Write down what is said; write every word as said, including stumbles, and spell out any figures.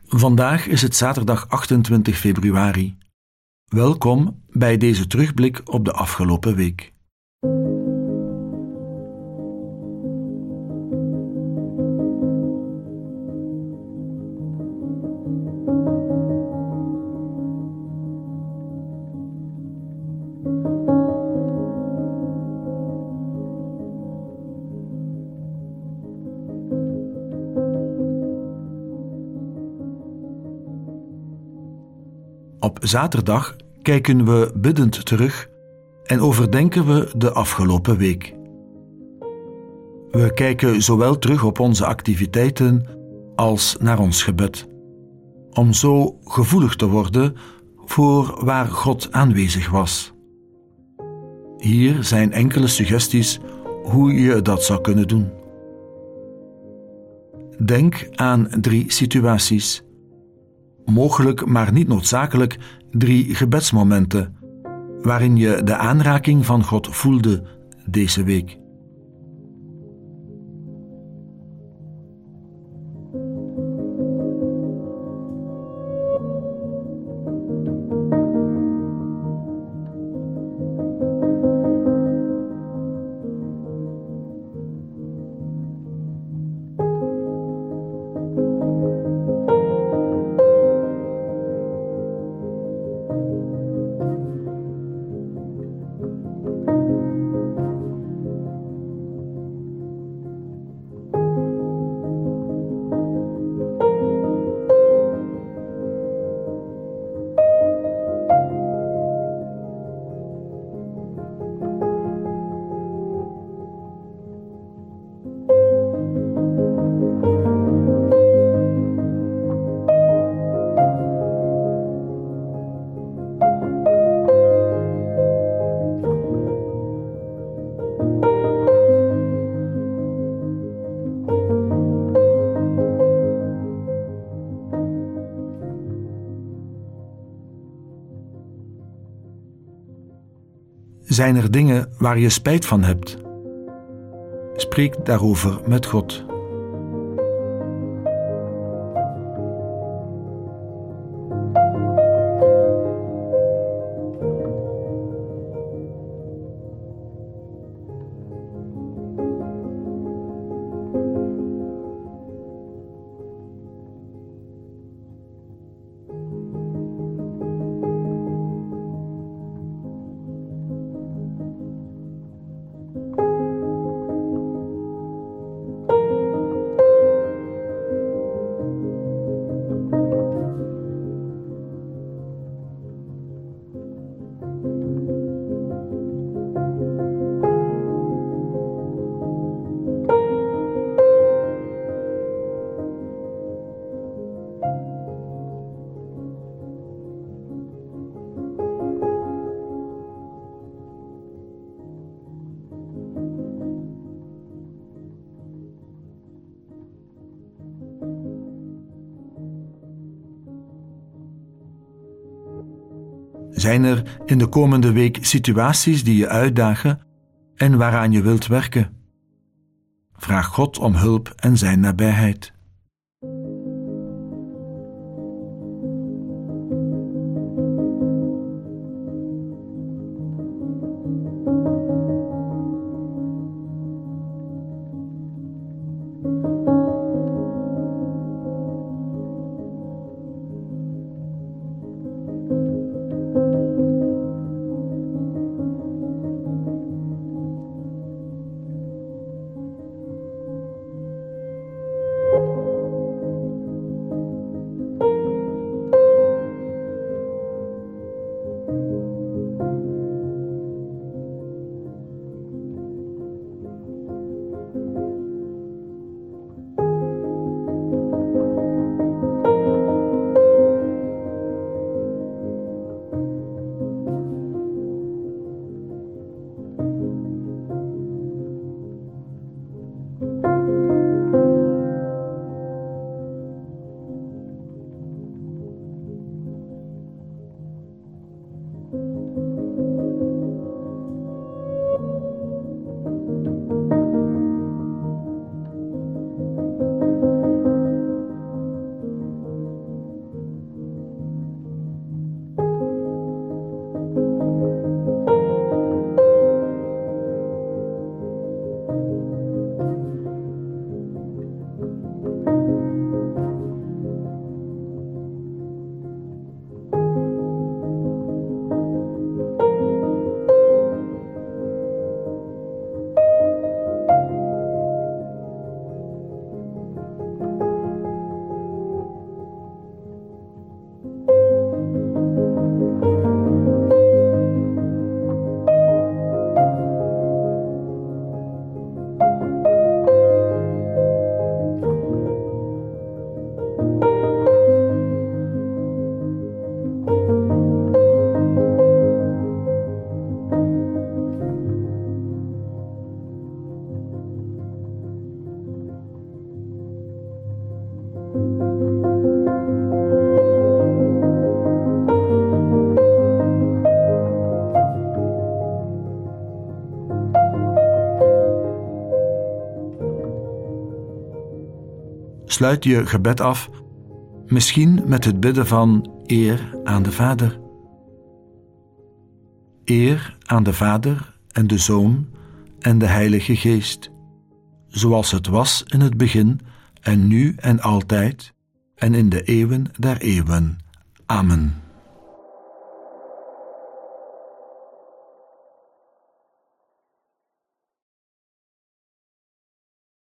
Vandaag is het zaterdag achtentwintig februari. Welkom bij deze terugblik op de afgelopen week. Op zaterdag kijken we biddend terug en overdenken we de afgelopen week. We kijken zowel terug op onze activiteiten als naar ons gebed, om zo gevoelig te worden voor waar God aanwezig was. Hier zijn enkele suggesties hoe je dat zou kunnen doen. Denk aan drie situaties. Mogelijk, maar niet noodzakelijk, drie gebedsmomenten waarin je de aanraking van God voelde deze week. Zijn er dingen waar je spijt van hebt? Spreek daarover met God. Zijn er in de komende week situaties die je uitdagen en waaraan je wilt werken? Vraag God om hulp en zijn nabijheid. sluit je gebed af, misschien met het bidden van eer aan de Vader. Eer aan de Vader en de Zoon en de Heilige Geest, zoals het was in het begin en nu en altijd en in de eeuwen der eeuwen. Amen.